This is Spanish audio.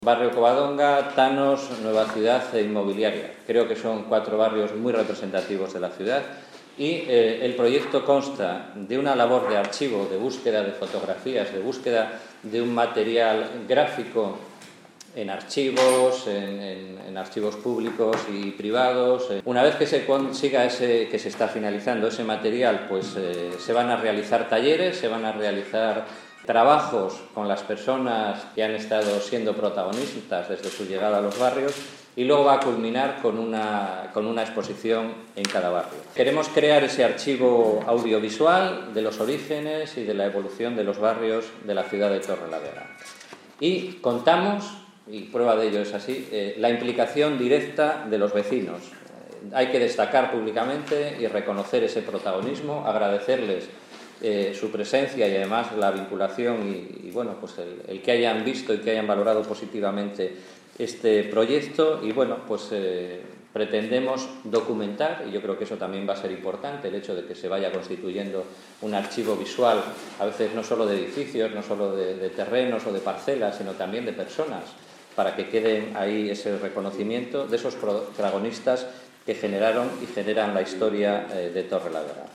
Barrio Covadonga, Tanos, Nueva Ciudad e Inmobiliaria. Creo que son 4 barrios muy representativos de la ciudad y el proyecto consta de una labor de archivo, de búsqueda de fotografías, de búsqueda de un material gráfico en archivos, en archivos públicos y privados. Una vez que se consiga que se está finalizando ese material, pues se van a realizar talleres, se van a realizar trabajos con las personas que han estado siendo protagonistas desde su llegada a los barrios y luego va a culminar con una exposición en cada barrio. Queremos crear ese archivo audiovisual de los orígenes y de la evolución de los barrios de la ciudad de Torrelavega. Y contamos, y prueba de ello es así, la implicación directa de los vecinos. Hay que destacar públicamente y reconocer ese protagonismo, agradecerles su presencia y además la vinculación y bueno, pues el que hayan visto y que hayan valorado positivamente este proyecto y bueno, pues pretendemos documentar, y yo creo que eso también va a ser importante, el hecho de que se vaya constituyendo un archivo visual, a veces no solo de edificios, no solo de terrenos o de parcelas, sino también de personas, para que quede ahí ese reconocimiento de esos protagonistas que generaron y generan la historia de Torrelavega.